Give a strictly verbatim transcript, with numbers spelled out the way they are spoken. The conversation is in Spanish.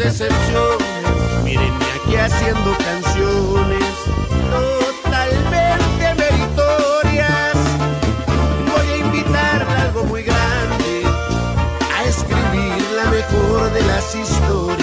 decepciones, mírenme aquí haciendo canciones totalmente meritorias. Voy a invitarla a algo muy grande, a escribir la mejor de las historias.